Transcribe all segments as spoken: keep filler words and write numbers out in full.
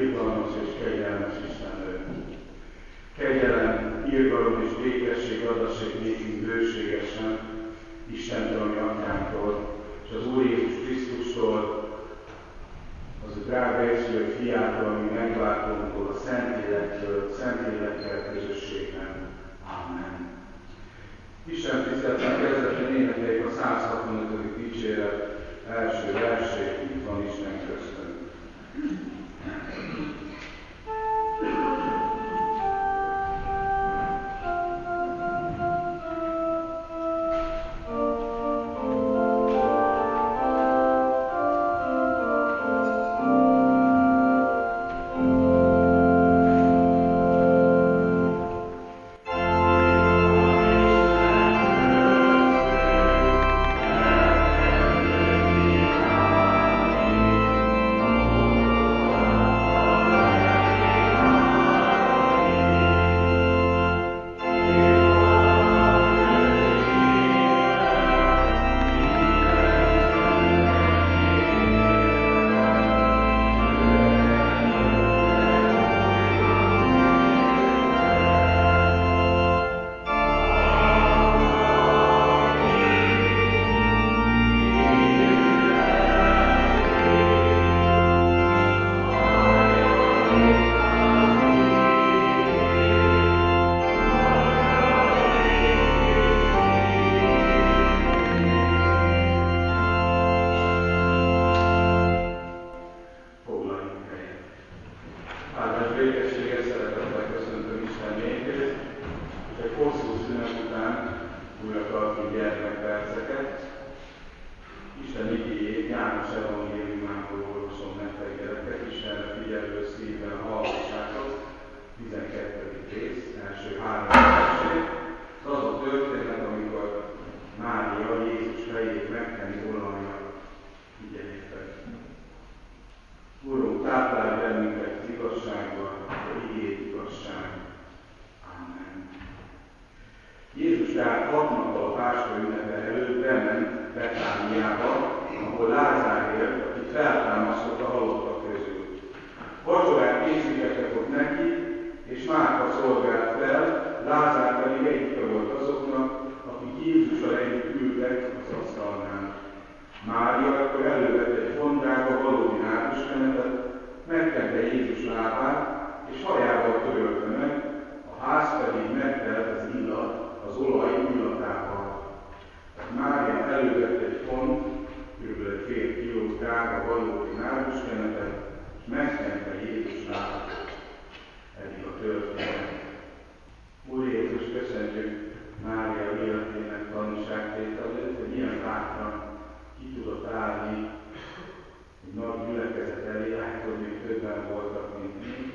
irgalmas és kegyelmes Istenő. Kegyelem, irgalom és békesség adassék nékünk bőségesen Istentől, ami Atyánktól, és az Úr Jézus Krisztustól, az ő drága egyszülött fiától, ami megváltónktól, a Szentlélektől, a Szentlélekkel közösségben. Amen. Isten tiszteletben kezdetben énekeljük a száz hatvanötödik dicséret első versét, itt van Isten köztünk. Nagy gyülekezet elé, hát, hogy még többen voltak, mint mi,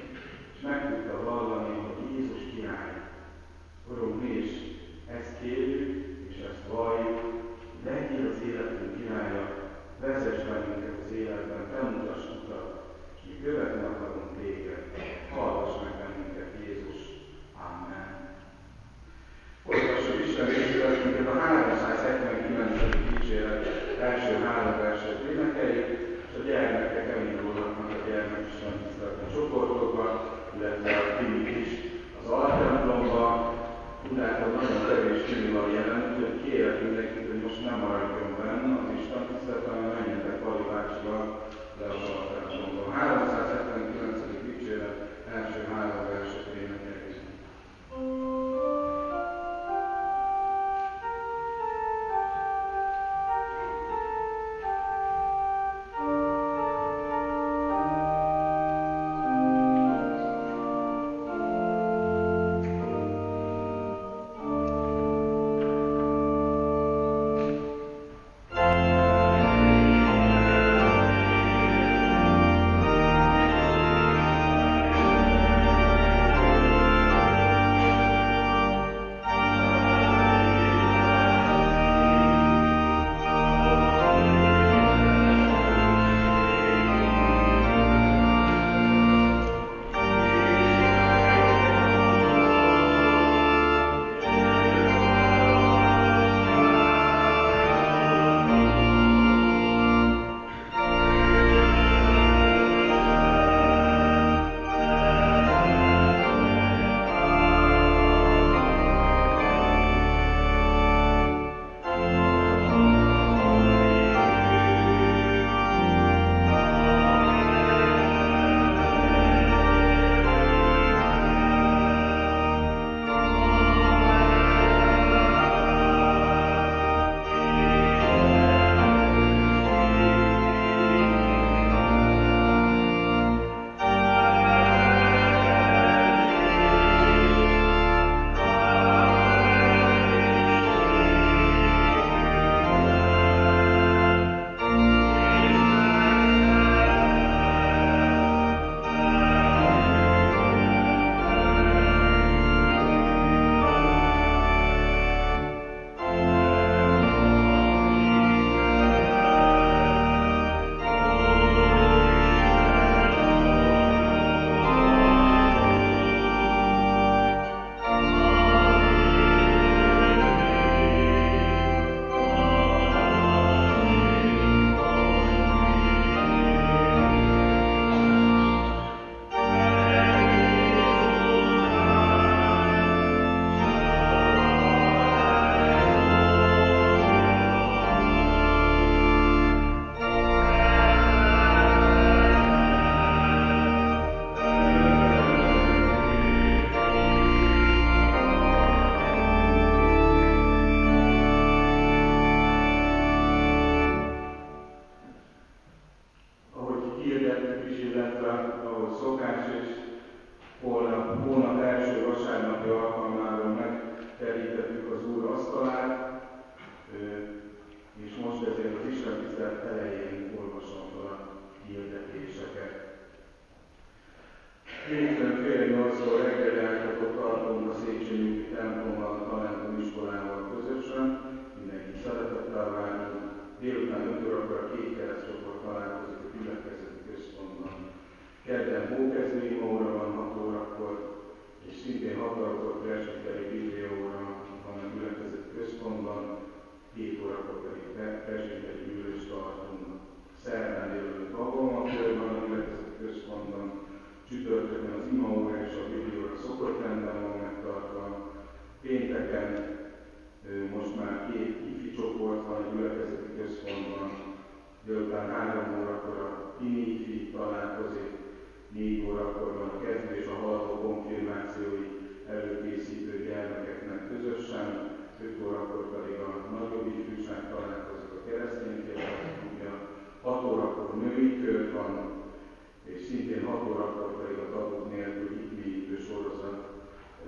készültünk is, illetve ahogy szokás, és holnap, hónap első vasárnapi alkalmáról megterítettük az Úr asztalát, és most ezért az Istentisztelet elején olvasom fel a hirdetéseket. Hétfőn fél nyolckor reggeleltetőt tartunk a Széchenyi templommal, a Talentum iskolával közösen. Mindenki szeretettel várunk. Délután öt órakor a két keresztcsoport találkozik a gyülekezeti központban. Kedden hókezdő imaóra van hat órakor, és szintén hat órakor presbiteri bibliaóra van a gyülekezeti központban, hét órakor pedig presbiteri gyűlést tartunk. Szerdán délelőtt babonmakör van a gyülekezeti központban, csütörtökön az imaóra és a biblióra szokott rendben van megtartva. Pénteken most már két ifi csoport van a gyülekezeti központban, délután három órakor a tini ifi találkozik, négy órakor van a kezdő és a haladó konfirmációi előkészítő gyermekeknek közösen, öt órakor pedig a nagyobb ifjúság találkozik a kereszténységekkel, hat órakor női kör van, és szintén hat órakor pedig a tagok nélkül hitmélyítő sorozat e,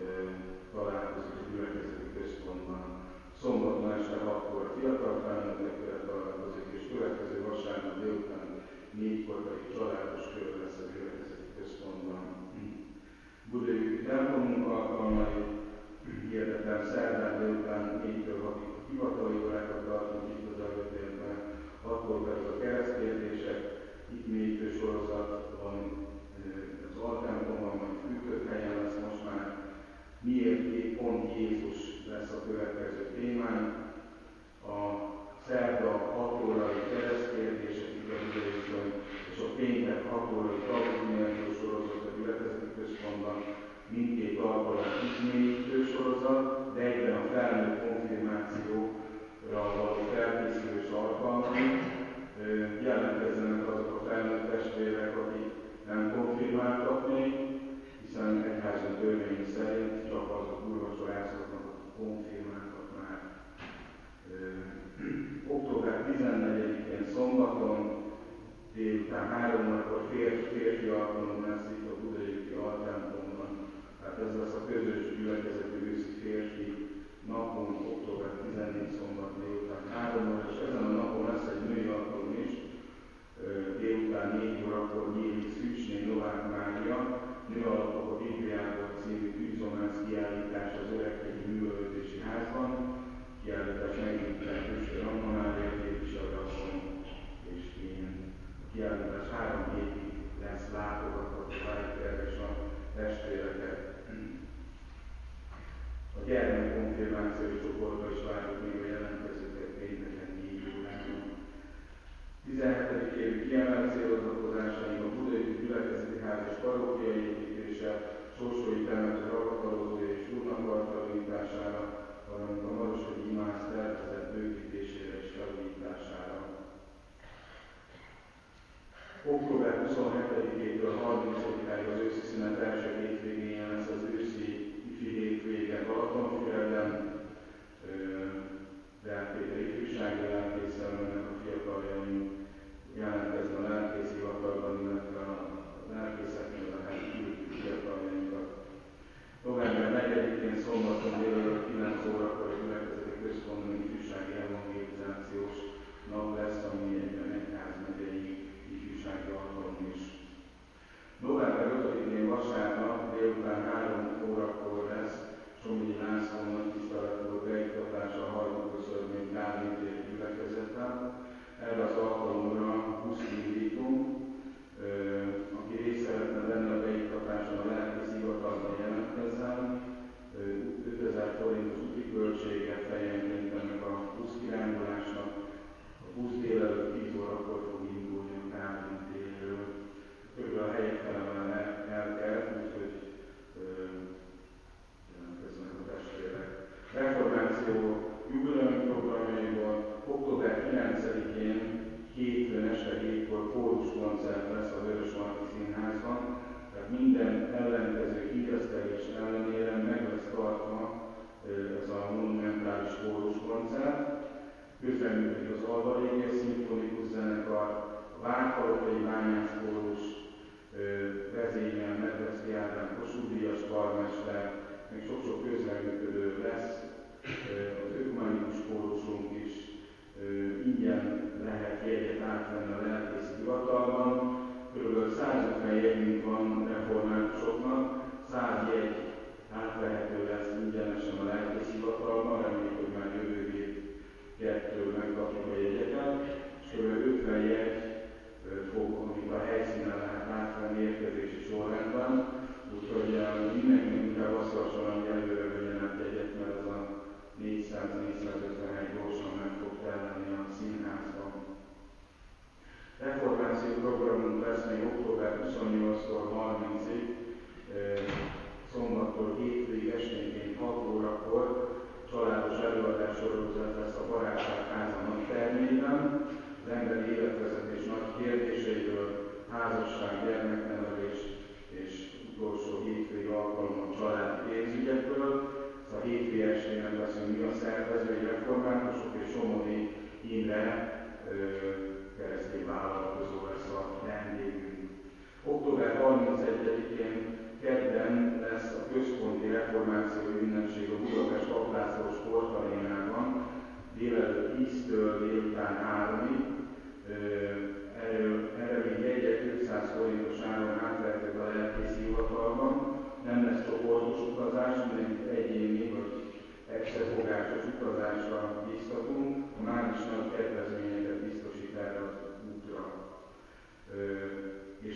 találkozik a gyülekezeti központban. Szombaton este hatkor a fiatal felnőttekkel találkozik, és következő vasárnap délután négykor pedig családos kör lesz a gyülekezeti központban. Budaörsi templomunk alkalmai hirdetem szerdán délután négytől hatig hivatali órákat tartunk itt az előtérben, hatkor pedig a keresztkérdések, itt mélyítő sorozat van az altemplomban, majd fűtött helyen lesz most már. Miért pont Jézus lesz a következő témánk. A szerda hat órai keresztkérdések igazolásban, és a péntek hat órai tagok sorozat a gyülekezeti központban, mindkét alkalom mélyítő sorozat, de egyben a felnőtt konfirmációra való felkészülés alkalmai. Jelentkezzenek azok a felnőtt testvérek, akik nem konfirmáltak még, hiszen egyházi törvény szerint csak azok úrvacsorázhatnak, akik konfirmáltak már. október tizennegyedikén szombaton délután három órakor férfi, férfi alkalom lesz itt a Budaörsi altemplomban. Tehát ez lesz a közös gyülekezeti őszi férfi napon, október tizennegyedikén szombat délután három óra, és ezen a napon lesz egy női alkalom is. Délután négy órakor nyílik Szűcsné Novák Mária, Nő alapok a Bibliából című tűzomász kiállítás az Öreghegyi Művelődési Házban. Kiállítás megnyitják Hősör Anna Mária, képviselőasszony és én. A kiállítás három hétig lesz látogatható Vájker és a testvéreket. A gyermekkonfirmációs csoportba is várjuk még a jelentkezőket pénteken négy órában. tizenhetedik évi kiemelt célozatozásaink a Budaörsi Gyülekezeti Ház és parókiai építése, Sorsói temető ravatalózója és útnakartalanítására, valamint a Marosogyi imáz tervezett bővítésére és felújítására. október huszonhetedikétől harmincadikáig az őszi szünet első hétvégén lesz az őszi ifi hétvége Balatonfüreden, Deák Péter ifjúsági lelkészel mennek a fiataljaink, jelentkezni a lelkész hivatalban, illetve a lelkészeknél a helyi fiataljainkat. november negyedikén szombaton délelőtt kilenc órakor a gyülekezeti központban ifjúsági evangelizációs nap lesz, ami egyben egyházmegyei ifjúsági alkalom is. november ötödikén vasárnap délután három órakor lesz Somogyi László nagytiszteletből beiktatása a Hajdúköszörmény Kálvin téri gyülekezettel. Erre az alkalomra buszt indítunk,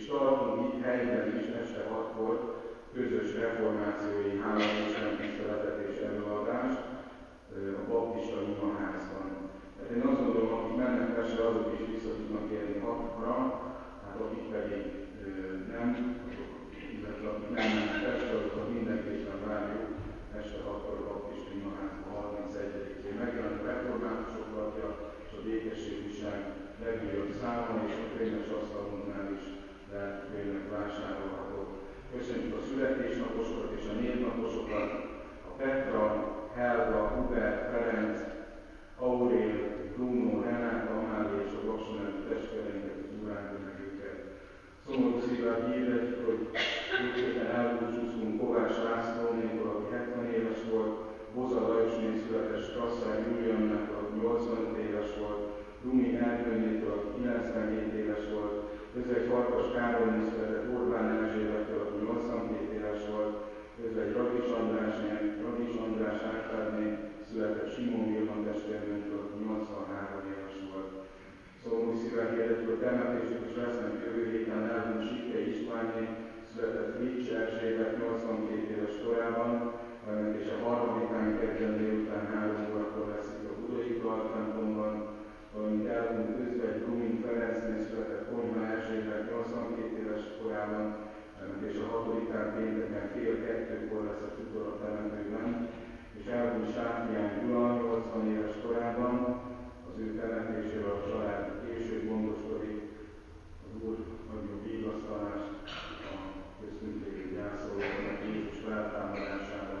és tartunk itt helyben is este hatkor közös reformációi hálaisten tiszteletet és előadást a baptista imaházban. Tehát én azt gondolom, akik mennek Pestre, azok is vissza tudnak érni hatkora, hát akik pedig nem, azok, illetve akik nem mennek Pestre, azokat mindenképpen várjuk este hatkor a baptista imaházban harmincegyedikén. Megjelent a reformátusok lapja és a békességviság legújabb száma, és a könyves asztalunknál is lehet könyvek vásárolhatók. Köszönjük a születésnaposokat és a névnaposokat, a Petra, Helga, Hubert, Ferenc, Aurél, Bruno, Renát, Amália és a Vaksonemű testvéreinket, az Úr áldja meg őket. Szomorú szívvel hirdetjük, hogy mindképpen elbúcsúztunk Kovács Lászlónétól, aki hetven éves volt, Boza Lajosné született Strasszár Júliannak, aki nyolcvanöt éves volt, Rumi Erdőnétől, aki kilencvenhét éves volt, Özvegy Farkas Károlyné született Orbán Erzsébettől, aki nyolcvankét éves volt, Özvegy Radics Andrásné, Radics András Árpádné született Simon Vilma testvérnőtől, aki nyolcvanhárom éves volt. Szomorú szívvel hirdetjük, hogy temetésük is lesznek jövő héten elhunyt Sikke Istvánné született Rics Erzsébet nyolcvankét éves korában, és a harmadikán kedden délután három órakor lesz itt a Budai Templomban, valamint elhunyt Özvegy Rumin Ferencnél született Konyha Erzsébet nyolcvankét éves korában, és a hatodikán pénteken fél kettőkor lesz a csukor a temetőben, és elhunyt Sátrián Gyula nyolcvan éves korában, az ő temetésével a család később gondoskodik, az Úr adjon vigasztalást a köztünk lévő gyászolóknak Jézus feltámadásában.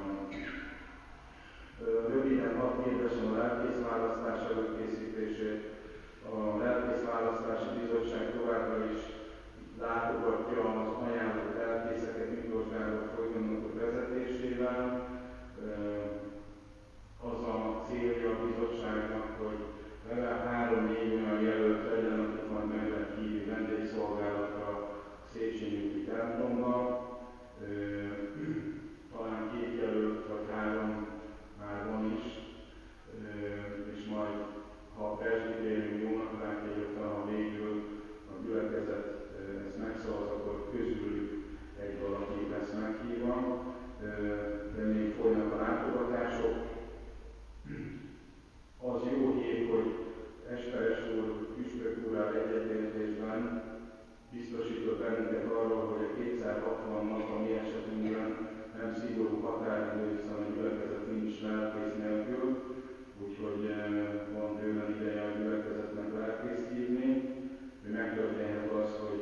Röviden hadd kérdezem a lelkészválasztás előkészítését. A lelkészválasztási bizottság továbbra is látogatja az ajánlott lelkészeket Miklós Gábor folyónokok vezetésével. Az a célja a bizottságnak, hogy legalább három négy olyan jelölt legyen, akik majd meg lehet hívni vendégszolgálatra a Széchenyi úti templomba. Talán két jelölt vagy három már van is, és majd ha a presbitérium jónak látja, hogy ha végül a gyülekezet ezt megszavaz, akkor közülük egy valaki lesz meghívva, de még folynak a látogatások. Az jó hír, hogy Esperes úr püspök úrral egyetértésben biztosított bennünket arról, hogy a kétszázhatvan nap a mi esetünkben nem szigorú határidő, hiszen a gyülekezet nincs lelkész nélkül, úgyhogy van bőven ideje a gyülekezetnek lelkészt hívni. Megtörténhet az, hogy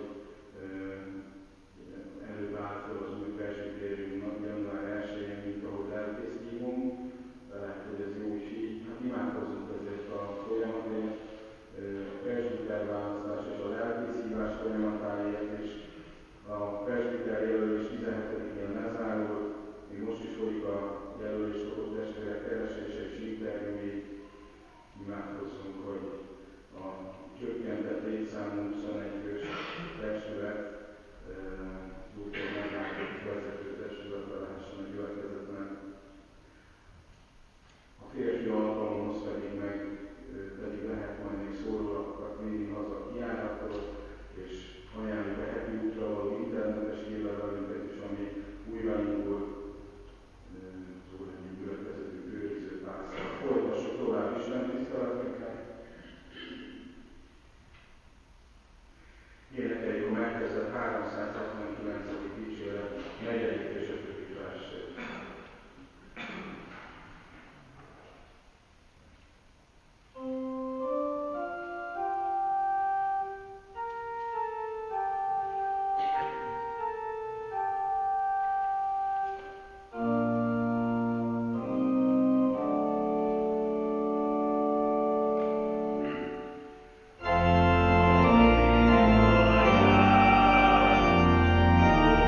előbb áll fel az új presbitériumnak január elsején, mint ahogy lelkészt hívunk, de lehet, hogy ez jó is így. Hát imádkozzunk ezért a folyamatért, a presbiterválasztás és a lelkészhívás folyamatáért, és a presbiter jelölés tizenhetedikén lezárult, még most is folyik a jelölést adott testvérek keresése és interjúi. Imádkozzunk, hogy a csökkentett létszámú huszonegy fős testület úgy, hogy megállapodott vezető testületre lehessen a gyülekezetnek. A férfi alkalomhoz pedig meg pedig lehet majd még szórólapokat vinni haza a kijáratról, és ajánljuk a heti útra való internetes hírlevelünket is, ami újra indul az Úrhenyi gyülekezetű őriző pásztor. Folytassuk tovább Isten tiszteletünkkel. Énekeljük a megkezdett háromszázhatvankilencedik dicséret negyedik és ötödik versét. Thank you.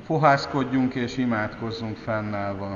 Fohászkodjunk és imádkozzunk fennállva.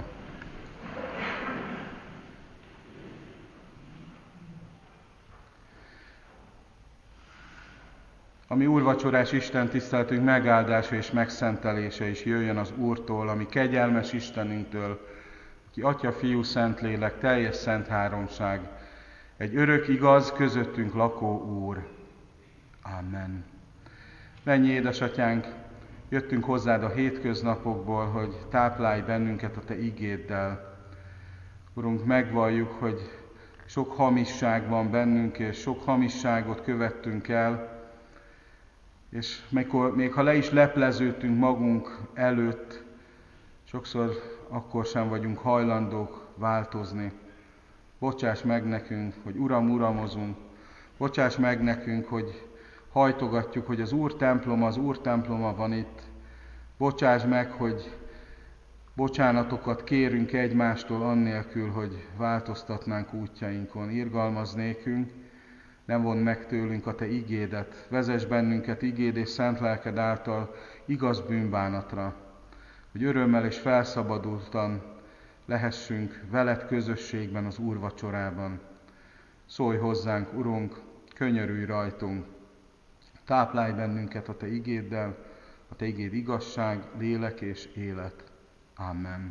A mi úrvacsorás Isten tiszteletünk megáldása és megszentelése is jöjjön az Úrtól, ami kegyelmes Istenünktől, aki Atya, Fiú, Szentlélek, teljes szent háromság, egy örök, igaz, közöttünk lakó Úr. Amen. Mennyi édesatyánk, jöttünk hozzád a hétköznapokból, hogy táplálj bennünket a te igéddel. Urunk, megvalljuk, hogy sok hamisság van bennünk, és sok hamisságot követtünk el, és mikor, még ha le is lepleződtünk magunk előtt, sokszor akkor sem vagyunk hajlandók változni. Bocsáss meg nekünk, hogy Uram, uramozunk. Bocsáss meg nekünk, hogy hajtogatjuk, hogy az Úr temploma, az Úr temploma van itt. Bocsáss meg, hogy bocsánatokat kérünk egymástól annélkül, hogy változtatnánk útjainkon. Irgalmazz nékünk, nem vond meg tőlünk a te igédet. Vezess bennünket igéd és szent lelked által igaz bűnbánatra, hogy örömmel és felszabadultan lehessünk veled közösségben az úrvacsorában. Szólj hozzánk, Urunk, könyörülj rajtunk, táplálj bennünket a te igéddel, a te igéd igazság, lélek és élet. Amen.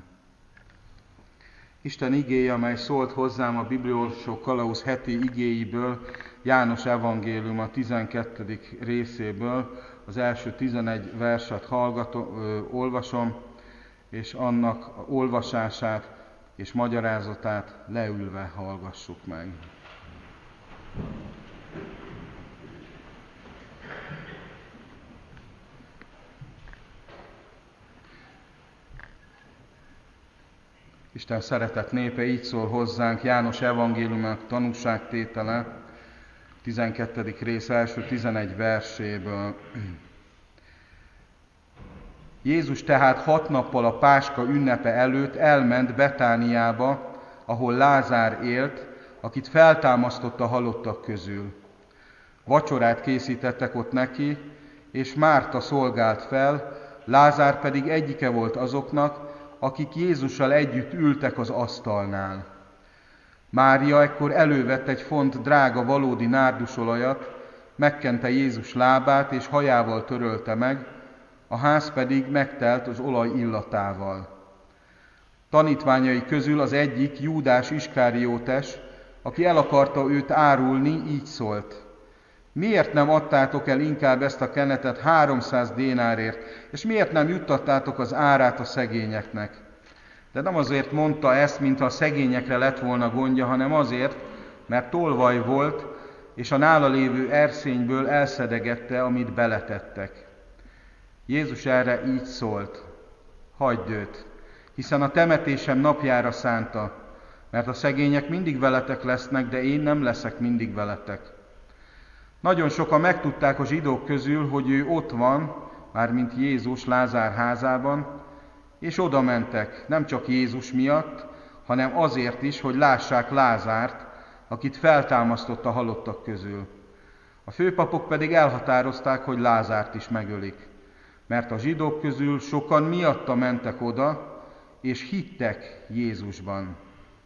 Isten igéje, amely szólt hozzám a Bibliolvasó Kalauz heti igéiből, János evangélium a tizenkettedik részéből, az első tizenegy verset hallgatom, ö, olvasom, és annak olvasását és magyarázatát leülve hallgassuk meg. Isten szeretett népe, így szól hozzánk János evangéliumának tanúságtétele, tizenkettedik rész első tizenegy verséből. Jézus tehát hat nappal a Páska ünnepe előtt elment Betániába, ahol Lázár élt, akit feltámasztott a halottak közül. Vacsorát készítettek ott neki, és Márta szolgált fel, Lázár pedig egyike volt azoknak, akik Jézussal együtt ültek az asztalnál. Mária ekkor elővett egy font drága valódi nárdusolajat, megkente Jézus lábát és hajával törölte meg, a ház pedig megtelt az olaj illatával. Tanítványai közül az egyik, Júdás Iskáriótes, aki el akarta őt árulni, így szólt: miért nem adtátok el inkább ezt a kenetet háromszáz dénárért, és miért nem juttattátok az árát a szegényeknek? De nem azért mondta ezt, mintha a szegényekre lett volna gondja, hanem azért, mert tolvaj volt, és a nála lévő erszényből elszedegette, amit beletettek. Jézus erre így szólt: hagyd őt, hiszen a temetésem napjára szánta, mert a szegények mindig veletek lesznek, de én nem leszek mindig veletek. Nagyon sokan megtudták a zsidók közül, hogy ő ott van, mármint Jézus Lázár házában, és oda mentek, nem csak Jézus miatt, hanem azért is, hogy lássák Lázárt, akit feltámasztott a halottak közül. A főpapok pedig elhatározták, hogy Lázárt is megölik, mert a zsidók közül sokan miatta mentek oda, és hittek Jézusban.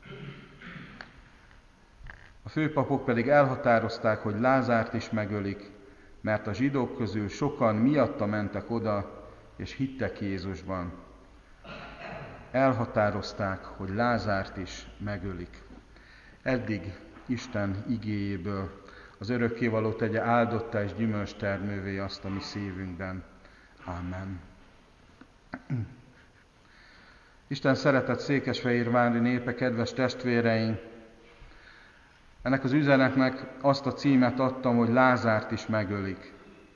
A főpapok pedig elhatározták, hogy Lázárt is megölik, mert a zsidók közül sokan miatta mentek oda, és hittek Jézusban. Elhatározták, hogy Lázárt is megölik. Eddig Isten igéjéből az örökkévaló tegye áldottá és gyümölcstermővé azt a mi szívünkben. Amen. Isten szeretett székesfehérvári népe, kedves testvéreink! Ennek az üzenetnek azt a címet adtam, hogy Lázárt is megölik.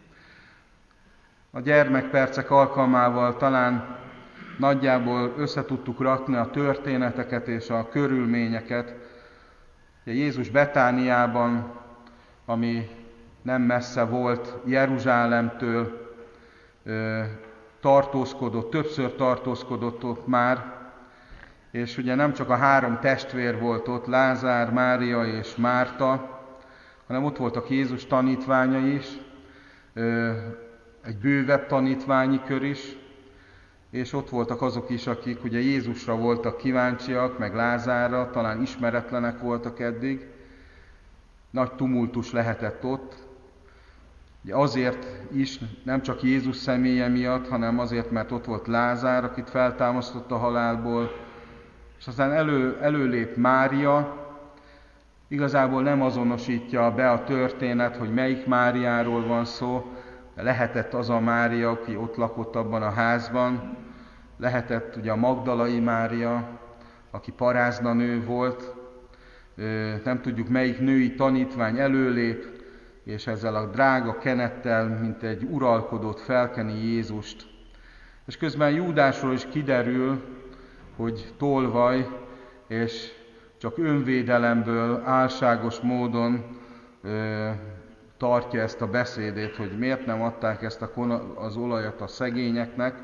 A gyermekpercek alkalmával talán nagyjából összetudtuk rakni a történeteket és a körülményeket. Jézus Betániában, ami nem messze volt Jeruzsálemtől, tartózkodott, többször tartózkodott ott már, és ugye nem csak a három testvér volt ott, Lázár, Mária és Márta, hanem ott voltak Jézus tanítványai is, egy bővebb tanítványi kör is, és ott voltak azok is, akik ugye Jézusra voltak kíváncsiak, meg Lázárra, talán ismeretlenek voltak eddig. Nagy tumultus lehetett ott. Ugye azért is, nem csak Jézus személye miatt, hanem azért, mert ott volt Lázár, akit feltámasztott a halálból, és aztán elő, előlép Mária. Igazából nem azonosítja be a történet, hogy melyik Máriáról van szó, de lehetett az a Mária, aki ott lakott abban a házban, lehetett ugye a Magdalai Mária, aki paráznanő volt, nem tudjuk melyik női tanítvány előlép, és ezzel a drága kenettel, mint egy uralkodót felkeni Jézust. És közben Júdásról is kiderül, hogy tolvaj, és csak önvédelemből, álságos módon ö, tartja ezt a beszédét, hogy miért nem adták ezt a kona, az olajat a szegényeknek.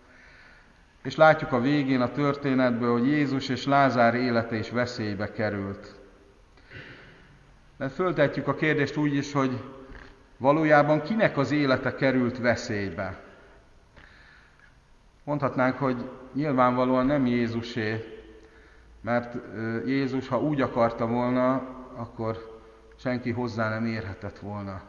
És látjuk a végén a történetből, hogy Jézus és Lázár élete is veszélybe került. De föltetjük a kérdést úgy is, hogy valójában kinek az élete került veszélybe? Mondhatnánk, hogy nyilvánvalóan nem Jézusé, mert Jézus, ha úgy akarta volna, akkor senki hozzá nem érhetett volna.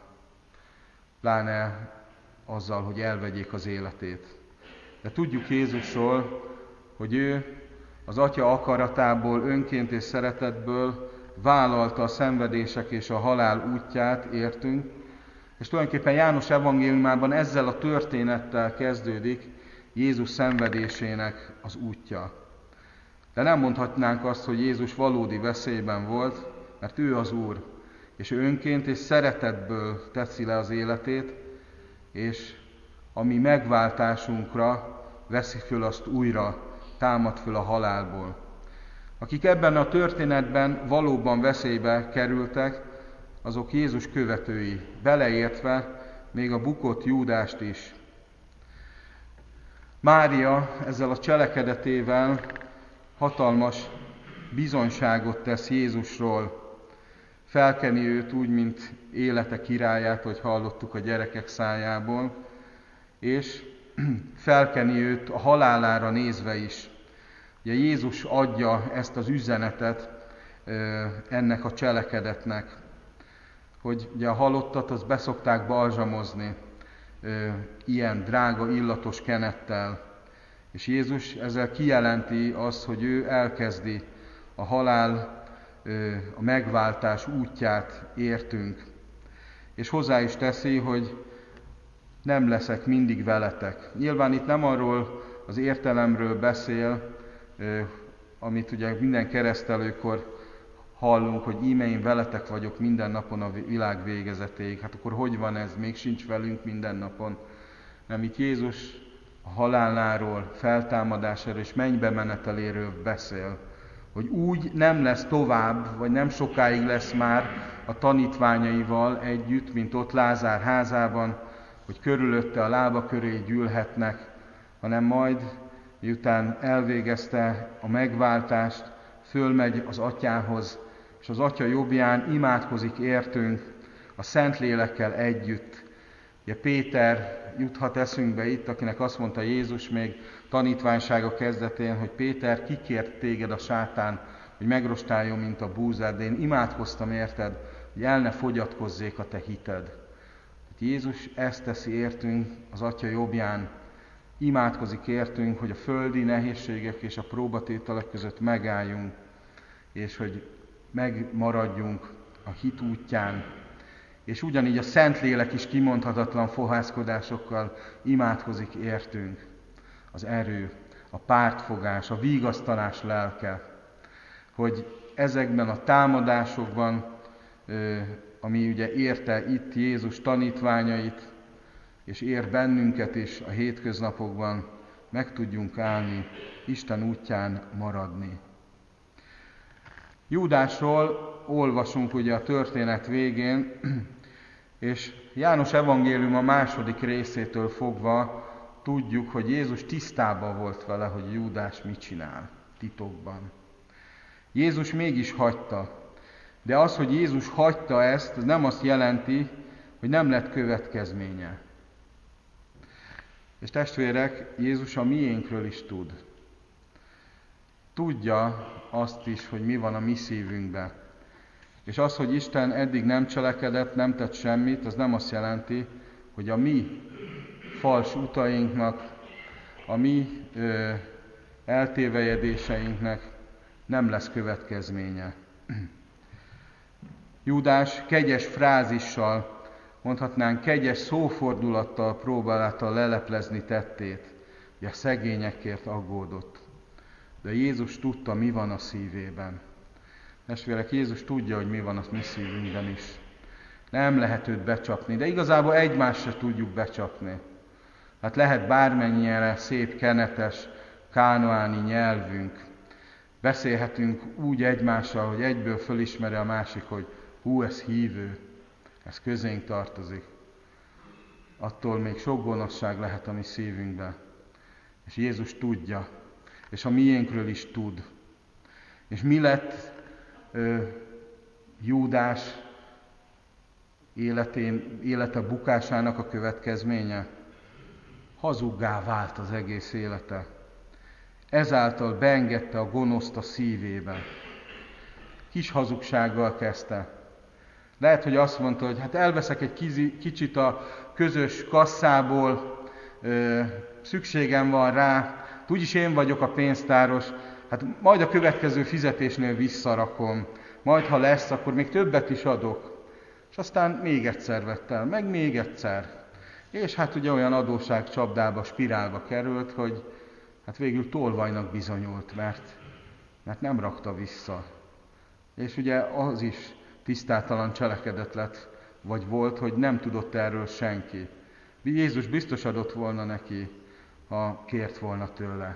Pláne azzal, hogy elvegyék az életét. De tudjuk Jézusról, hogy ő az Atya akaratából, önként és szeretetből vállalta a szenvedések és a halál útját, értünk, és tulajdonképpen János evangéliumában ezzel a történettel kezdődik Jézus szenvedésének az útja. De nem mondhatnánk azt, hogy Jézus valódi veszélyben volt, mert ő az Úr, és ő önként és szeretetből teszi le az életét, és a mi megváltásunkra veszi föl azt újra, támad föl a halálból. Akik ebben a történetben valóban veszélybe kerültek, azok Jézus követői, beleértve még a bukott Júdást is. Mária ezzel a cselekedetével hatalmas bizonyságot tesz Jézusról, felkeni őt úgy, mint élete királyát, hogy hallottuk a gyerekek szájából, és felkeni őt a halálára nézve is. Ugye Jézus adja ezt az üzenetet ennek a cselekedetnek, hogy ugye a halottat azt beszokták balzsamozni ilyen drága, illatos kenettel, és Jézus ezzel kijelenti azt, hogy ő elkezdi a halál, a megváltás útját értünk. És hozzá is teszi, hogy nem leszek mindig veletek. Nyilván itt nem arról az értelemről beszél, amit ugye minden keresztelőkor hallunk, hogy íme én veletek vagyok minden napon a világ végezetéig. Hát akkor hogy van ez? Még sincs velünk minden napon. Nem, itt Jézus a haláláról, feltámadásáról és mennybe meneteléről beszél. Hogy úgy nem lesz tovább, vagy nem sokáig lesz már a tanítványaival együtt, mint ott Lázár házában, hogy körülötte a lába köré gyűlhetnek, hanem majd, miután elvégezte a megváltást, fölmegy az Atyához, és az Atya jobbján imádkozik értünk a Szentlélekkel együtt. Ugye Péter juthat eszünkbe itt, akinek azt mondta Jézus még tanítványsága kezdetén, hogy Péter, kikért téged a sátán, hogy megrostáljon, mint a búzát, de én imádkoztam érted, hogy el ne fogyatkozzék a te hited. Jézus ezt teszi értünk az Atya jobbján, imádkozik értünk, hogy a földi nehézségek és a próbatételek között megálljunk, és hogy megmaradjunk a hit útján. És ugyanígy a Szentlélek is kimondhatatlan fohászkodásokkal imádkozik értünk. Az erő, a pártfogás, a vigasztalás lelke, hogy ezekben a támadásokban, ami ugye érte itt Jézus tanítványait, és ér bennünket is a hétköznapokban, meg tudjunk állni, Isten útján maradni. Júdásról olvasunk ugye a történet végén, és János evangélium a második részétől fogva tudjuk, hogy Jézus tisztában volt vele, hogy Júdás mit csinál titokban. Jézus mégis hagyta, de az, hogy Jézus hagyta ezt, ez nem azt jelenti, hogy nem lett következménye. És testvérek, Jézus a miénkről is tud. Tudja azt is, hogy mi van a mi szívünkben. És az, hogy Isten eddig nem cselekedett, nem tett semmit, az nem azt jelenti, hogy a mi fals utainknak, a mi ö, eltévejedéseinknek nem lesz következménye. Júdás kegyes frázissal, mondhatnánk kegyes szófordulattal próbálta leleplezni tettét, hogy a szegényekért aggódott. De Jézus tudta, mi van a szívében. Testvérek, Jézus tudja, hogy mi van a mi szívünkben is. Nem lehet őt becsapni, de igazából egymást se tudjuk becsapni. Hát lehet bármennyire szép, kenetes, kánoáni nyelvünk. Beszélhetünk úgy egymással, hogy egyből fölismeri a másik, hogy hú, ez hívő, ez közénk tartozik. Attól még sok gonoszság lehet a mi szívünkben. És Jézus tudja, és a miénkről is tud. És mi lett ö, Júdás életén, élete bukásának a következménye? Hazuggá vált az egész élete. Ezáltal beengedte a gonoszt a szívébe. Kis hazugsággal kezdte. Lehet, hogy azt mondta, hogy hát elveszek egy kizi, kicsit a közös kasszából, ö, szükségem van rá, úgyis én vagyok a pénztáros, hát majd a következő fizetésnél visszarakom, majd ha lesz, akkor még többet is adok. És aztán még egyszer vett el, meg még egyszer. És hát ugye olyan adósság csapdába, spirálba került, hogy hát végül tolvajnak bizonyult, mert, mert nem rakta vissza. És ugye az is tisztátalan cselekedet lett, vagy volt, hogy nem tudott erről senki. Jézus biztos adott volna neki, ha kért volna tőle.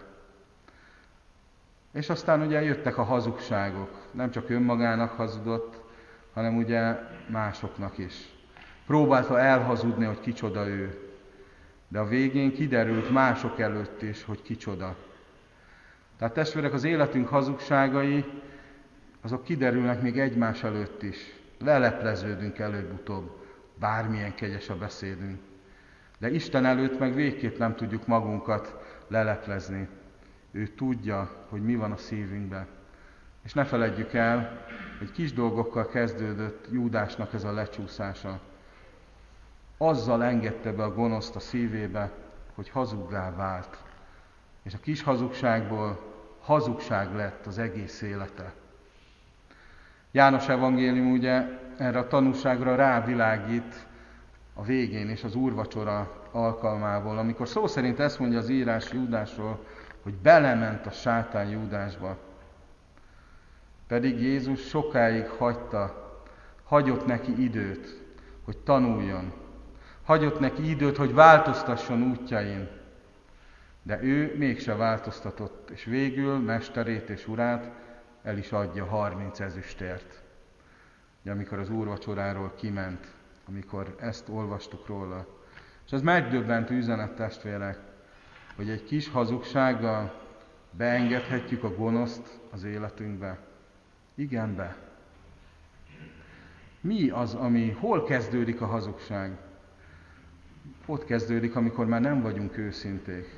És aztán ugye jöttek a hazugságok. Nem csak önmagának hazudott, hanem ugye másoknak is. Próbálta elhazudni, hogy kicsoda ő. De a végén kiderült mások előtt is, hogy kicsoda. Tehát testvérek, az életünk hazugságai, azok kiderülnek még egymás előtt is. Lelepleződünk előbb-utóbb, bármilyen kegyes a beszédünk. De Isten előtt meg végképp nem tudjuk magunkat leleplezni. Ő tudja, hogy mi van a szívünkben. És ne feledjük el, hogy kis dolgokkal kezdődött Júdásnak ez a lecsúszása. Azzal engedte be a gonoszt a szívébe, hogy hazuggá vált. És a kis hazugságból hazugság lett az egész élete. János evangélium ugye erre a tanúságra rávilágít a végén és az úrvacsora alkalmából, amikor szó szerint ezt mondja az írás Júdásról, hogy belement a sátán Júdásba. Pedig Jézus sokáig hagyta, hagyott neki időt, hogy tanuljon. Hagyott neki időt, hogy változtasson útjain. De ő mégse változtatott, és végül mesterét és urát el is adja harminc ezüstért. De amikor az úrvacsoráról kiment, amikor ezt olvastuk róla. És ez megdöbbentő üzenet, testvérek, hogy egy kis hazugsággal beengedhetjük a gonoszt az életünkbe. Igen, be. Mi az, ami, hol kezdődik a hazugság? Ott kezdődik, amikor már nem vagyunk őszinték.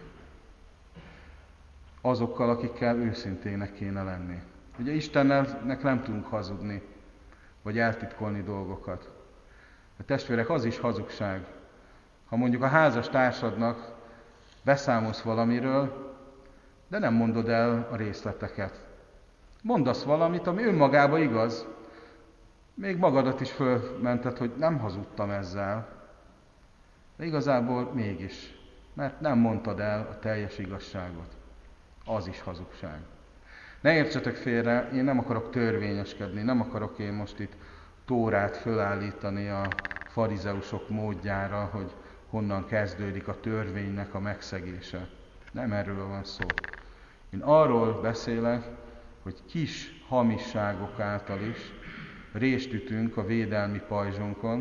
Azokkal, akikkel őszintének kéne lenni. Ugye Istennek nem tudunk hazudni, vagy eltitkolni dolgokat. A testvérek, az is hazugság. Ha mondjuk a házas társadnak beszámolsz valamiről, de nem mondod el a részleteket. Mondasz valamit, ami önmagában igaz, még magadat is fölmented, hogy nem hazudtam ezzel, de igazából mégis, mert nem mondtad el a teljes igazságot. Az is hazugság. Ne értsetek félre, én nem akarok törvényeskedni, nem akarok én most itt Tórát fölállítani a farizeusok módjára, hogy honnan kezdődik a törvénynek a megszegése. Nem erről van szó. Én arról beszélek, hogy kis hamisságok által is rést ütünk a védelmi pajzsunkon,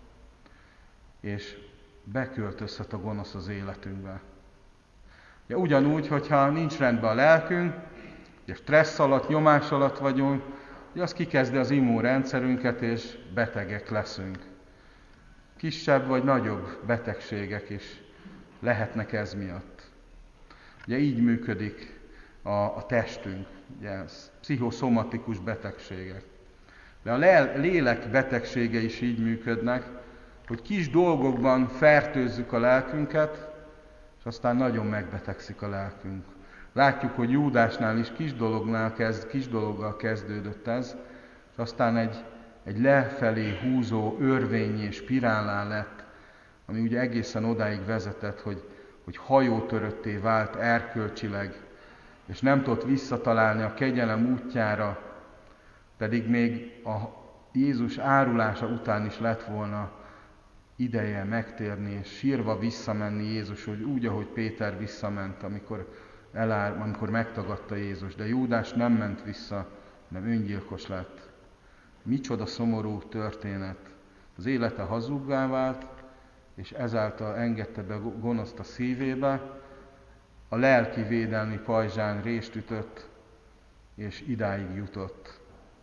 és beköltözhet a gonosz az életünkbe. Ja, ugyanúgy, hogyha nincs rendben a lelkünk, ugye stressz alatt, nyomás alatt vagyunk, hogy az kikezdi az immunrendszerünket, és betegek leszünk. Kisebb vagy nagyobb betegségek is lehetnek ez miatt. Ugye így működik a, a testünk, ugye ez pszichoszomatikus betegségek. De a lélek betegsége is így működnek, hogy kis dolgokban fertőzzük a lelkünket, és aztán nagyon megbetegszik a lelkünk. Látjuk, hogy Júdásnál is kis, dolognál kezd, kis dologgal kezdődött ez, és aztán egy, egy lefelé húzó örvényi spirállá lett, ami ugye egészen odáig vezetett, hogy, hogy hajótörötté vált erkölcsileg, és nem tudott visszatalálni a kegyelem útjára, pedig még a Jézus árulása után is lett volna ideje megtérni, és sírva visszamenni Jézus, hogy úgy, ahogy Péter visszament, amikor, elár, amikor megtagadta Jézus. De Júdás nem ment vissza, hanem öngyilkos lett. Micsoda szomorú történet. Az élete hazuggá vált, és ezáltal engedte be gonoszt a szívébe, a lelki védelmi pajzsán rést ütött, és idáig jutott.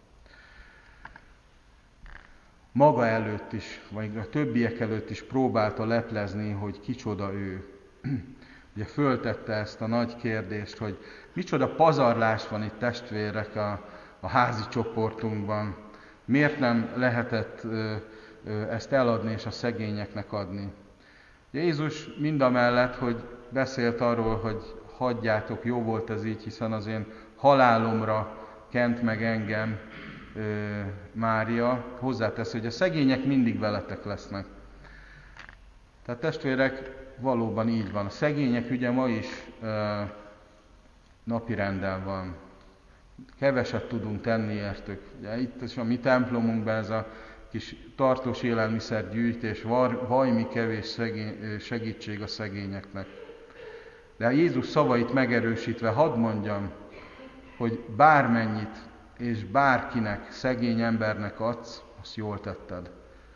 Maga előtt is, vagy a többiek előtt is próbálta leplezni, hogy kicsoda ő. Ugye föltette ezt a nagy kérdést, hogy micsoda pazarlás van itt, testvérek, a, a házi csoportunkban. Miért nem lehetett ö, ö, ezt eladni és a szegényeknek adni? Ugye Jézus mindamellett, hogy beszélt arról, hogy hagyjátok, jó volt ez így, hiszen az én halálomra kent meg engem ö, Mária, hozzátesz, hogy a szegények mindig veletek lesznek. Tehát testvérek, valóban így van. A szegények ügye ma is ö, napirenden van. Keveset tudunk tenni értük. Ugye itt is a mi templomunkban ez a kis tartós élelmiszergyűjtés, vajmi kevés szegény, segítség a szegényeknek. De Jézus szavait megerősítve hadd mondjam, hogy bármennyit és bárkinek, szegény embernek adsz, azt jól tetted.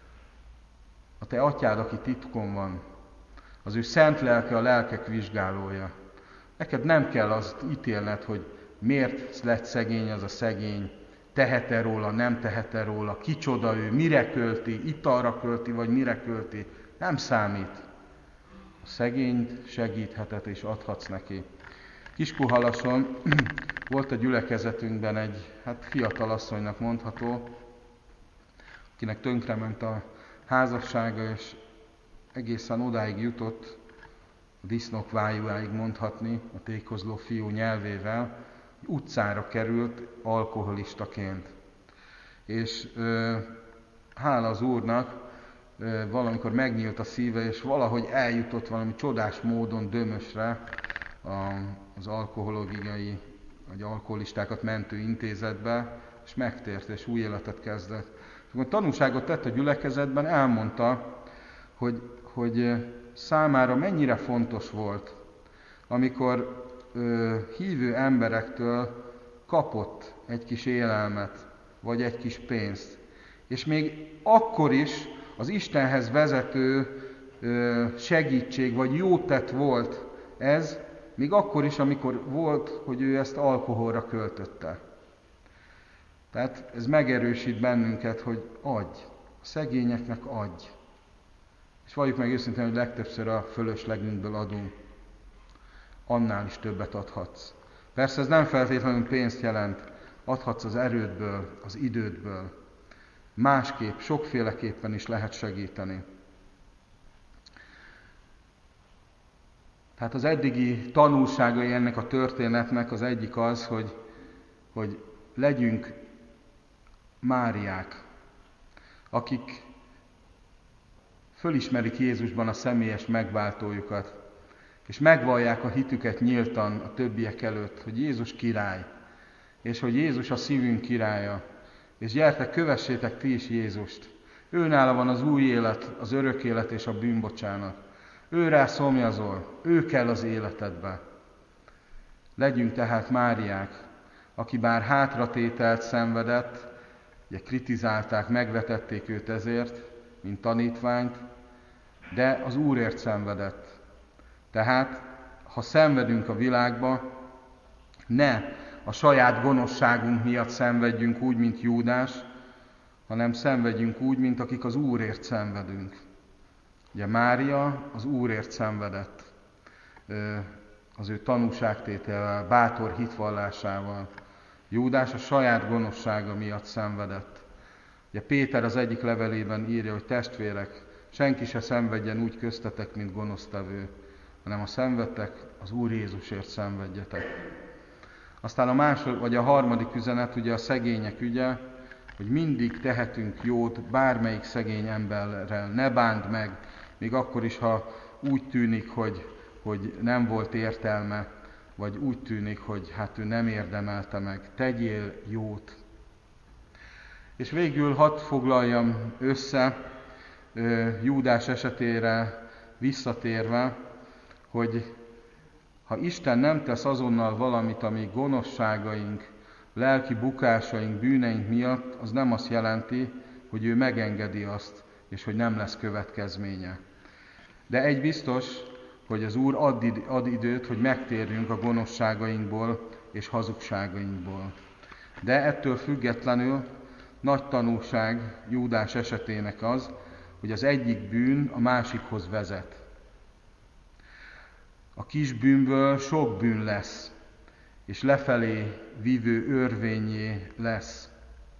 A te atyád, aki titkon van, az ő szent lelke a lelkek vizsgálója. Neked nem kell azt ítélned, hogy miért lett szegény az a szegény, tehet-e róla, nem tehet-e róla, kicsoda ő, mire költi, italra költi, vagy mire költi. Nem számít. A szegényt segítheted és adhatsz neki. Kiskunhalason volt a gyülekezetünkben egy, hát fiatal asszonynak mondható, akinek tönkrement a házassága, és egészen odáig jutott, a disznók vájuáig mondhatni, a tékozló fiú nyelvével, utcára került alkoholistaként. És ö, hála az Úrnak, ö, valamikor megnyílt a szíve, és valahogy eljutott valami csodás módon Dömösre, a, az alkoholológiai, vagy alkoholistákat mentő intézetbe, és megtért, és új életet kezdett. És amikor tanúságot tett a gyülekezetben, elmondta, hogy, hogy számára mennyire fontos volt, amikor ö, hívő emberektől kapott egy kis élelmet, vagy egy kis pénzt. És még akkor is az Istenhez vezető ö, segítség, vagy jótett volt ez, még akkor is, amikor volt, hogy ő ezt alkoholra költötte. Tehát ez megerősít bennünket, hogy adj, a szegényeknek adj. És valljuk meg őszintén, hogy legtöbbször a fölöslegünkből adunk. Annál is többet adhatsz. Persze ez nem feltétlenül pénzt jelent, adhatsz az erődből, az idődből. Másképp, sokféleképpen is lehet segíteni. Tehát az eddigi tanulságai ennek a történetnek az egyik az, hogy, hogy legyünk Máriák, akik fölismerik Jézusban a személyes megváltójukat, és megvallják a hitüket nyíltan a többiek előtt, hogy Jézus király, és hogy Jézus a szívünk királya, és gyertek, kövessétek ti is Jézust. Őnála van az új élet, az örök élet és a bűnbocsánat. Ő rá szomjazol, ő kell az életedbe. Legyünk tehát Máriák, aki bár hátratételt szenvedett, ugye kritizálták, megvetették őt ezért, mint tanítványt, de az Úrért szenvedett. Tehát, ha szenvedünk a világba, ne a saját gonoszságunk miatt szenvedjünk úgy, mint Júdás, hanem szenvedjünk úgy, mint akik az Úrért szenvedünk. Ugye Mária az Úrért szenvedett, az ő tanúságtételével, bátor hitvallásával. Júdás a saját gonoszsága miatt szenvedett. Ugye Péter az egyik levelében írja, hogy testvérek, senki se szenvedjen úgy köztetek, mint gonosztevő, hanem ha szenvedtek, az Úr Jézusért szenvedjetek. Aztán a második, vagy a harmadik üzenet, ugye a szegények ügye, hogy mindig tehetünk jót bármelyik szegény emberrel, ne bánd meg, még akkor is, ha úgy tűnik, hogy, hogy nem volt értelme, vagy úgy tűnik, hogy hát ő nem érdemelte meg. Tegyél jót. És végül hadd foglaljam össze Júdás esetére visszatérve, hogy ha Isten nem tesz azonnal valamit, ami gonoszságaink, lelki bukásaink, bűneink miatt, az nem azt jelenti, hogy ő megengedi azt, és hogy nem lesz következménye. De egy biztos, hogy az Úr ad, id- ad időt, hogy megtérjünk a gonoszságainkból és hazugságainkból. De ettől függetlenül nagy tanulság Júdás esetének az, hogy az egyik bűn a másikhoz vezet. A kis bűnből sok bűn lesz, és lefelé vívő örvényé lesz.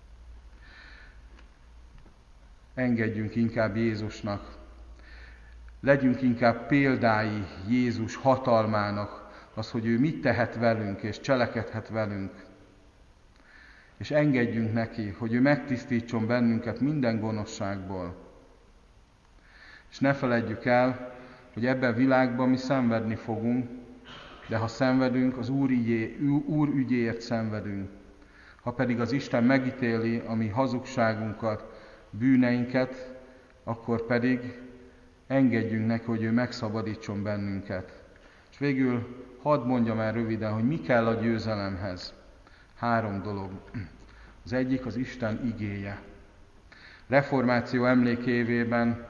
Engedjünk inkább Jézusnak, legyünk inkább példái Jézus hatalmának, az, hogy ő mit tehet velünk, és cselekedhet velünk. És engedjünk neki, hogy ő megtisztítson bennünket minden gonoszságból. És ne feledjük el, hogy ebben a világban mi szenvedni fogunk, de ha szenvedünk, az Úr, ügyé, Úr ügyéért szenvedünk. Ha pedig az Isten megítéli a mi hazugságunkat, bűneinket, akkor pedig engedjünk neki, hogy ő megszabadítson bennünket. És végül hadd mondjam el röviden, hogy mi kell a győzelemhez. Három dolog. Az egyik az Isten igéje. Reformáció emlékévében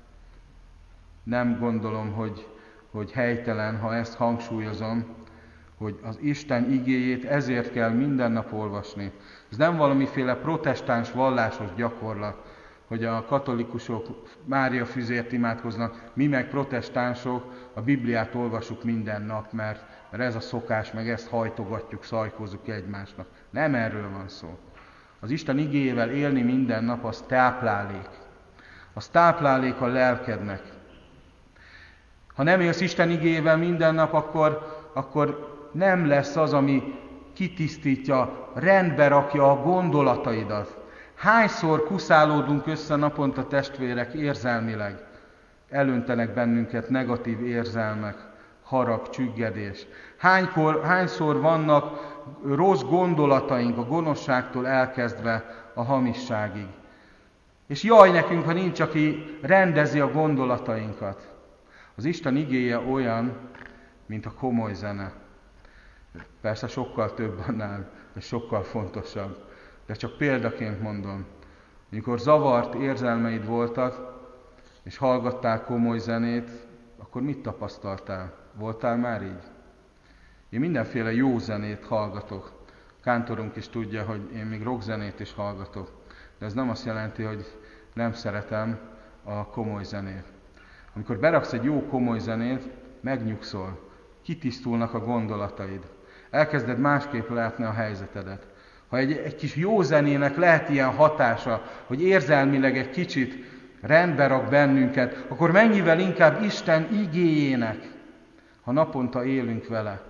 nem gondolom, hogy, hogy helytelen, ha ezt hangsúlyozom, hogy az Isten igéjét ezért kell minden nap olvasni. Ez nem valamiféle protestáns vallásos gyakorlat, hogy a katolikusok Mária füzért imádkoznak, mi meg protestánsok a Bibliát olvasuk minden nap, mert, mert ez a szokás, meg ezt hajtogatjuk, szajkozzuk egymásnak. Nem erről van szó. Az Isten igéjével élni minden nap, az táplálék. Az táplálék a lelkednek. Ha nem élsz Isten igéjével minden nap, akkor, akkor nem lesz az, ami kitisztítja, rendbe rakja a gondolataidat. Hányszor kuszálódunk össze naponta testvérek érzelmileg? Elöntenek bennünket negatív érzelmek, harag, csüggedés. Hánykor, hányszor vannak rossz gondolataink a gonoszságtól elkezdve a hamisságig. És jaj nekünk, ha nincs, aki rendezi a gondolatainkat. Az Isten igéje olyan, mint a komoly zene. Persze sokkal több annál, és sokkal fontosabb. De csak példaként mondom, amikor zavart érzelmeid voltak, és hallgattál komoly zenét, akkor mit tapasztaltál? Voltál már így? Én mindenféle jó zenét hallgatok. Kántorunk is tudja, hogy én még rockzenét is hallgatok. De ez nem azt jelenti, hogy nem szeretem a komoly zenét. Amikor beraksz egy jó komoly zenét, megnyugszol, kitisztulnak a gondolataid. Elkezded másképp látni a helyzetedet. Ha egy, egy kis jó zenének lehet ilyen hatása, hogy érzelmileg egy kicsit rendbe rak bennünket, akkor mennyivel inkább Isten igéjének, ha naponta élünk vele.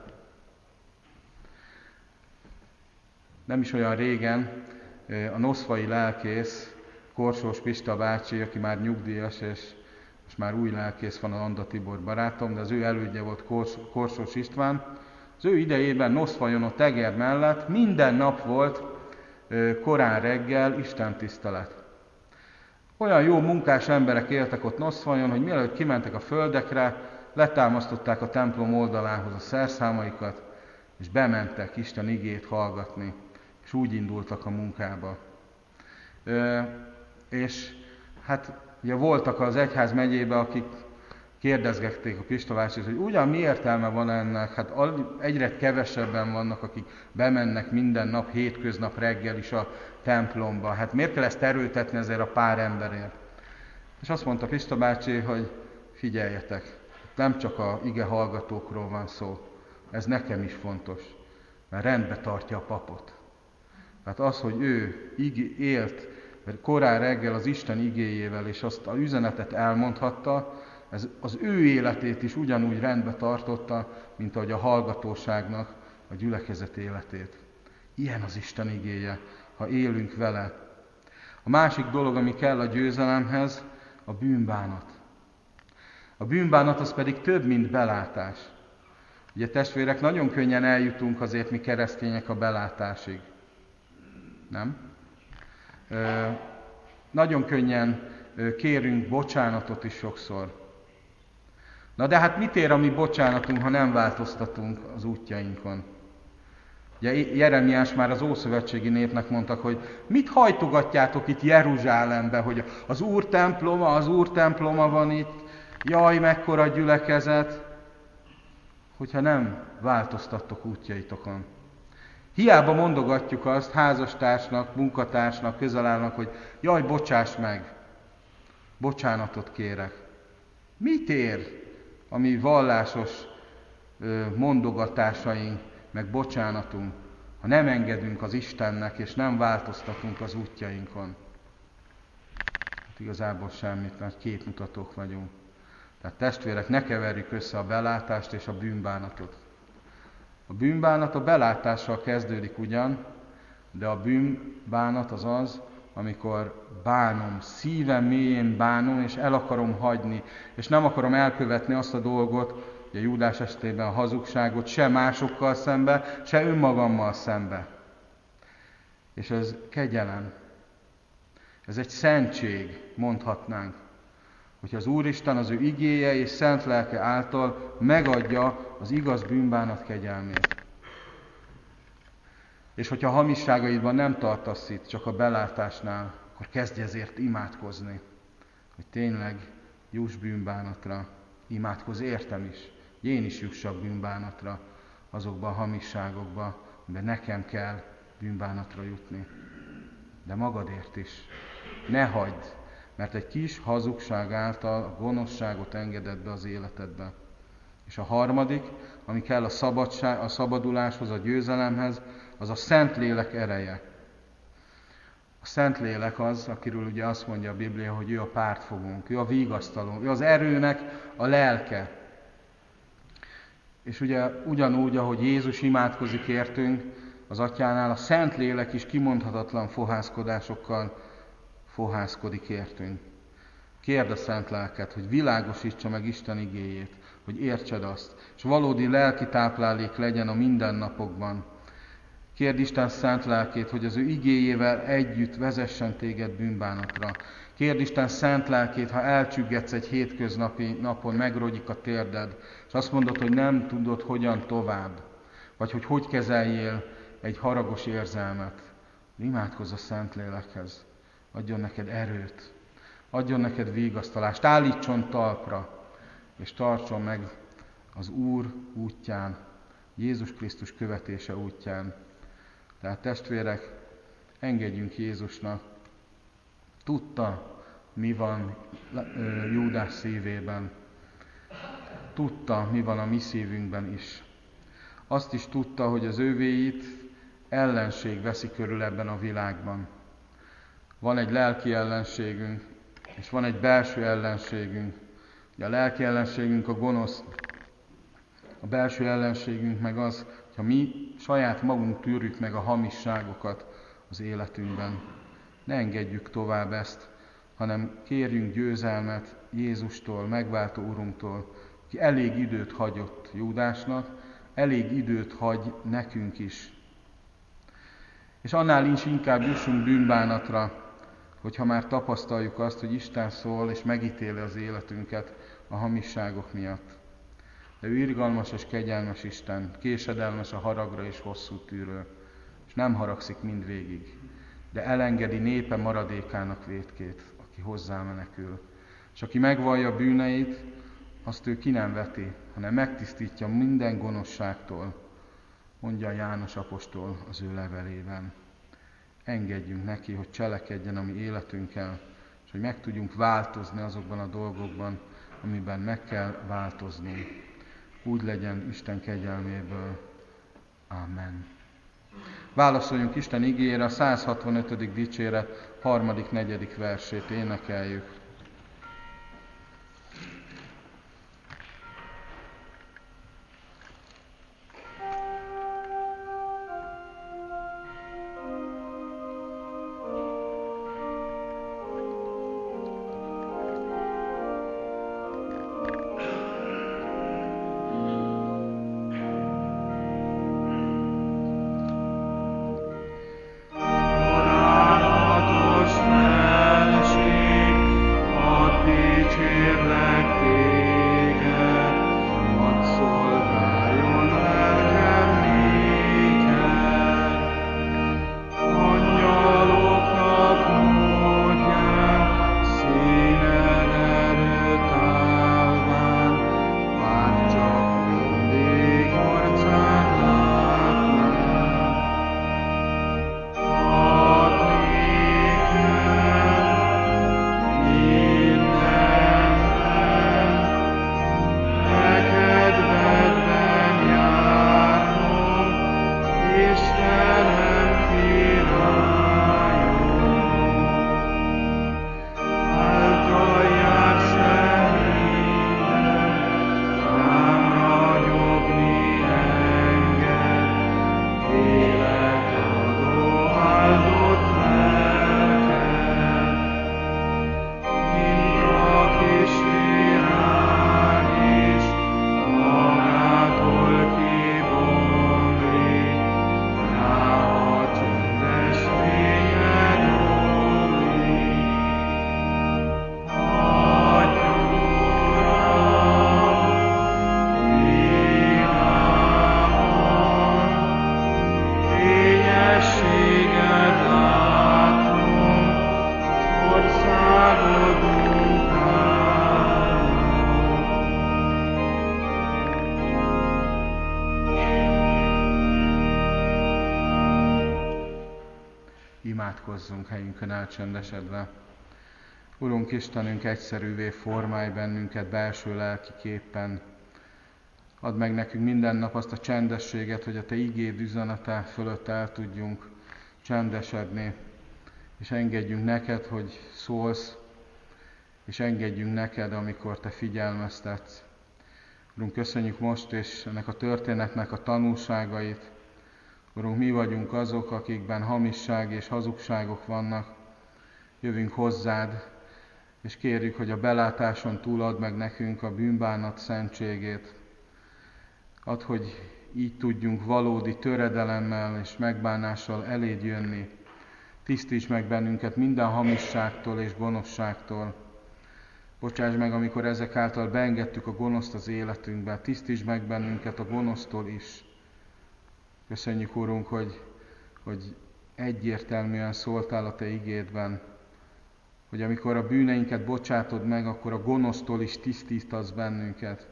Nem is olyan régen a noszfai lelkész, Korsós Pista bácsi, aki már nyugdíjas, és most már új lelkész van, a Anda Tibor barátom, de az ő elődje volt Kors, Korsós István. Az ő idejében Noszfajon, a teger mellett minden nap volt korán reggel istentisztelet. Olyan jó munkás emberek éltek ott Noszfajon, hogy mielőtt kimentek a földekre, letámasztották a templom oldalához a szerszámaikat, és bementek Isten igét hallgatni, és úgy indultak a munkába. Ö, és hát ugye voltak az egyház megyébe, akik kérdezgették a Pista bácsit, hogy ugyan mi értelme van ennek, hát egyre kevesebben vannak, akik bemennek minden nap, hétköznap reggel is a templomba. Hát miért kell ezt erőltetni ezért a pár emberért? És azt mondta Pista bácsi, hogy figyeljetek, nem csak a ige hallgatókról van szó, ez nekem is fontos, mert rendbe tartja a papot. Tehát az, hogy ő ig- élt korán reggel az Isten igéjével, és azt az üzenetet elmondhatta, ez az ő életét is ugyanúgy rendbe tartotta, mint ahogy a hallgatóságnak a gyülekezet életét. Ilyen az Isten igéje, ha élünk vele. A másik dolog, ami kell a győzelemhez, a bűnbánat. A bűnbánat az pedig több, mint belátás. Ugye testvérek, nagyon könnyen eljutunk azért mi keresztények a belátásig. Nem? Ö, nagyon könnyen ö, kérünk bocsánatot is sokszor. Na de hát mit ér a mi bocsánatunk, ha nem változtatunk az útjainkon? Ugye Jeremiás már az ószövetségi népnek mondtak, hogy mit hajtogatjátok itt Jeruzsálembe, hogy az Úr temploma, az Úr temploma van itt, jaj, mekkora gyülekezet, hogyha nem változtattok útjaitokon. Hiába mondogatjuk azt házastársnak, munkatársnak, közelállnak, hogy jaj, bocsáss meg, bocsánatot kérek. Mit ér a mi vallásos mondogatásaink, meg bocsánatunk, ha nem engedünk az Istennek, és nem változtatunk az útjainkon? Hát igazából semmit, mert képmutatók vagyunk. Tehát testvérek, ne keverjük össze a belátást és a bűnbánatot. A bűnbánat a belátással kezdődik ugyan, de a bűnbánat az az, amikor bánom, szívem mélyén bánom, és el akarom hagyni, és nem akarom elkövetni azt a dolgot, ugye Júdás esetében a hazugságot, se másokkal szembe, se önmagammal szembe. És ez kegyelem. Ez egy szentség, mondhatnánk, hogyha az Úristen az ő igéje és szent lelke által megadja az igaz bűnbánat kegyelmét. És hogyha a hamisságaidban nem tartasz itt, csak a belátásnál, akkor kezdj ezért imádkozni, hogy tényleg juss bűnbánatra. Imádkozz értem is, hogy én is jussak bűnbánatra azokba a hamisságokba, amiben nekem kell bűnbánatra jutni. De magadért is. Ne hagyd, mert egy kis hazugság által a gonoszságot engeded be az életedbe. És a harmadik, ami kell a szabadság, a szabaduláshoz, a győzelemhez, az a Szentlélek ereje. A Szentlélek az, akiről ugye azt mondja a Biblia, hogy ő a pártfogónk, ő a vigasztaló, ő az erőnek a lelke. És ugye ugyanúgy, ahogy Jézus imádkozik értünk az Atyánál, a Szentlélek is kimondhatatlan fohászkodásokkal fohászkodik értünk. Kérd a Szent Lelket, hogy világosítsa meg Isten igéjét, hogy értsed azt, és valódi lelki táplálék legyen a mindennapokban. Kérd Isten Szent Lelkét, hogy az ő igéjével együtt vezessen téged bűnbánatra. Kérd Isten Szent Lelkét, ha elcsüggetsz egy hétköznapi napon, megrogyik a térded, és azt mondod, hogy nem tudod, hogyan tovább, vagy hogy hogy kezeljél egy haragos érzelmet. Imádkozz a Szentlélekhez, adjon neked erőt, adjon neked vigasztalást, állítson talpra, és tartson meg az Úr útján, Jézus Krisztus követése útján. Tehát testvérek, engedjünk Jézusnak. Tudta, mi van Júdás szívében. Tudta, mi van a mi szívünkben is. Azt is tudta, hogy az övéit ellenség veszi körül ebben a világban. Van egy lelki ellenségünk, és van egy belső ellenségünk. A lelki ellenségünk a gonosz, a belső ellenségünk meg az, ha mi saját magunk tűrjük meg a hamisságokat az életünkben. Ne engedjük tovább ezt, hanem kérjünk győzelmet Jézustól, megváltó Urunktól, aki elég időt hagyott Júdásnak, elég időt hagy nekünk is. És annál is inkább jussunk bűnbánatra, hogyha már tapasztaljuk azt, hogy Isten szól és megítéli az életünket a hamisságok miatt. De ő irgalmas és kegyelmes Isten, késedelmes a haragra és hosszú tűrő, és nem haragszik mindvégig, de elengedi népe maradékának vétkét, aki hozzá menekül. És aki megvallja bűneit, azt ő ki nem veti, hanem megtisztítja minden gonoszságtól, mondja János apostol az ő levelében. Engedjünk neki, hogy cselekedjen a mi életünkkel, és hogy meg tudjunk változni azokban a dolgokban, amiben meg kell változnunk. Úgy legyen Isten kegyelméből. Amen. Válaszoljunk Isten igéjére, a száz hatvanötödik dicséret harmadik, negyedik versét énekeljük. Imádkozzunk helyünkön elcsendesedve. Urunk Istenünk, egyszerűvé formálj bennünket belső lelki képpen. Add meg nekünk minden nap azt a csendességet, hogy a Te igéd üzenete fölött el tudjunk csendesedni, és engedjünk neked, hogy szólsz, és engedjünk neked, amikor Te figyelmeztetsz. Urunk, köszönjük most és ennek a történetnek a tanulságait. Urunk, mi vagyunk azok, akikben hamisság és hazugságok vannak. Jövünk hozzád, és kérjük, hogy a belátáson túl add meg nekünk a bűnbánat szentségét. Add, hogy így tudjunk valódi töredelemmel és megbánással eléd jönni. Tisztíts meg bennünket minden hamisságtól és gonoszságtól. Bocsáss meg, amikor ezek által beengedtük a gonoszt az életünkbe. Tisztíts meg bennünket a gonosztól is. Köszönjük, Urunk, hogy, hogy egyértelműen szóltál a Te igédben, hogy amikor a bűneinket bocsátod meg, akkor a gonosztól is tisztítasz bennünket.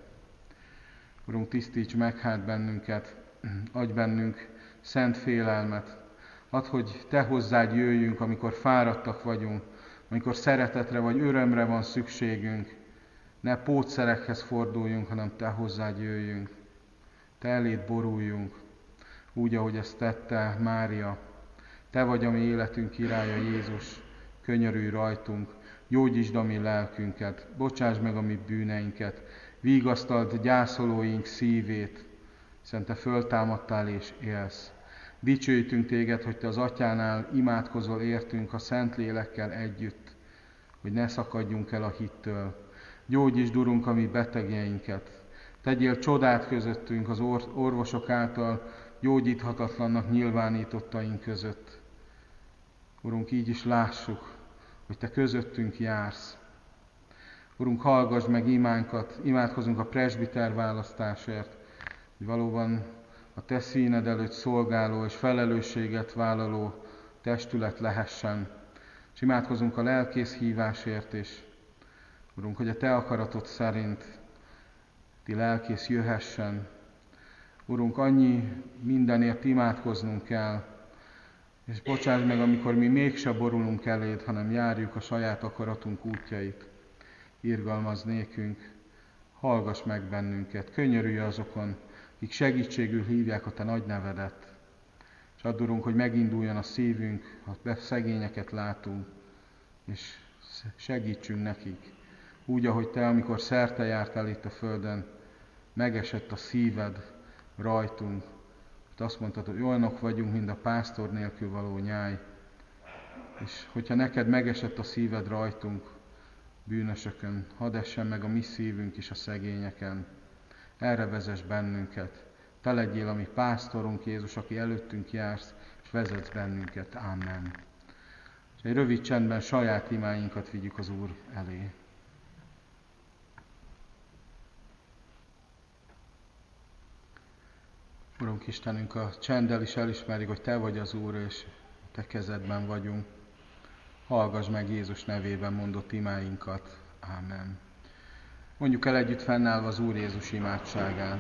Urunk, tisztíts meg hát bennünket, adj bennünk szent félelmet. Add, hogy Te hozzád jöjjünk, amikor fáradtak vagyunk, amikor szeretetre vagy örömre van szükségünk. Ne pótszerekhez forduljunk, hanem Te hozzád jöjjünk. Te eléd boruljunk, úgy, ahogy ezt tette Mária. Te vagy a mi életünk királya, Jézus, könyörülj rajtunk, gyógyítsd a mi lelkünket, bocsásd meg a mi bűneinket, vigasztald gyászolóink szívét, hiszen Te föltámadtál és élsz. Dicsőítünk Téged, hogy Te az Atyánál imádkozol értünk a Szentlélekkel együtt, hogy ne szakadjunk el a hittől. Gyógyítsd, Urunk, a mi betegjeinket. Tegyél csodát közöttünk az or- orvosok által gyógyíthatatlannak nyilvánítottaink között. Urunk, így is lássuk, hogy Te közöttünk jársz. Urunk, hallgass meg imánkat, imádkozunk a presbiter választásért, hogy valóban a Te színed előtt szolgáló és felelősséget vállaló testület lehessen. És imádkozunk a lelkész hívásért is. Urunk, hogy a Te akaratod szerint ti lelkész jöhessen. Urunk, annyi mindenért imádkoznunk kell, És bocsáss meg, amikor mi mégse borulunk eléd, hanem járjuk a saját akaratunk útjait. Irgalmazz nékünk, hallgass meg bennünket, könyörülj azokon, akik segítségül hívják a te nagy nevedet. És add, Urunk, hogy meginduljon a szívünk, ha szegényeket látunk, és segítsünk nekik. Úgy, ahogy te, amikor szerte jártál itt a földön, megesett a szíved rajtunk. És azt mondtad, hogy olyanok vagyunk, mint a pásztor nélkül való nyáj. És hogyha neked megesett a szíved rajtunk, bűnösökön, hadd essen meg a mi szívünk is a szegényeken. Erre vezess bennünket. Te legyél a mi pásztorunk, Jézus, aki előttünk jársz, és vezetsz bennünket. Amen. És egy rövid csendben saját imáinkat vigyük az Úr elé. Urunk Istenünk, a csenddel is elismerjük, hogy Te vagy az Úr, és Te kezedben vagyunk. Hallgass meg Jézus nevében mondott imáinkat. Ámen. Mondjuk el együtt fennállva az Úr Jézus imádságát.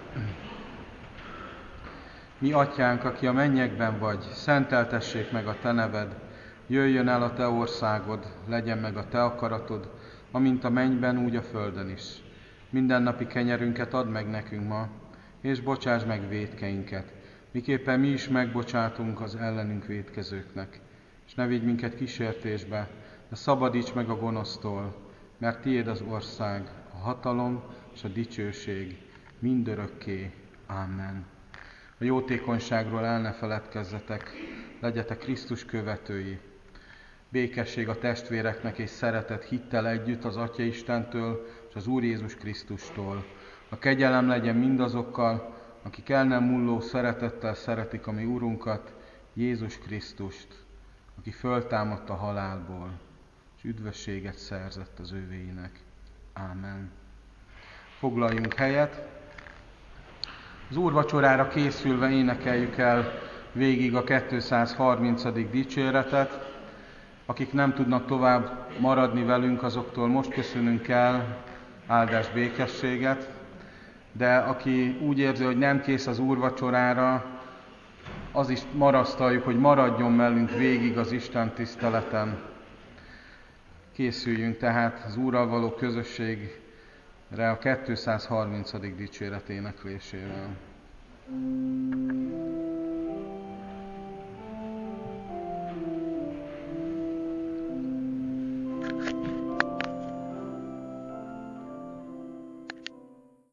Mi atyánk, aki a mennyekben vagy, szenteltessék meg a Te neved, jöjjön el a Te országod, legyen meg a Te akaratod, amint a mennyben, úgy a földön is. Mindennapi kenyerünket add meg nekünk ma, és bocsáss meg vétkeinket, miképpen mi is megbocsátunk az ellenünk vétkezőknek. És ne vigy minket kísértésbe, de szabadíts meg a gonosztól, mert tiéd az ország, a hatalom és a dicsőség mindörökké. Amen. A jótékonyságról el ne feledkezzetek, legyetek Krisztus követői. Békesség a testvéreknek és szeretet hittel együtt az Atya Istentől és az Úr Jézus Krisztustól. A kegyelem legyen mindazokkal, akik el nem múló szeretettel szeretik a mi Úrunkat, Jézus Krisztust, aki föltámadt a halálból, és üdvösséget szerzett az övéinek. Ámen. Foglaljunk helyet. Az úrvacsorára készülve énekeljük el végig a kétszázharmincadik dicséretet. Akik nem tudnak tovább maradni velünk, azoktól most köszönünk el áldás, békességet, de aki úgy érzi, hogy nem kész az úrvacsorára, az is marasztaljuk, hogy maradjon velünk végig az Isten tiszteleten. Készüljünk tehát az Úrral való közösségre a kétszázharmincadik dicséret éneklésével.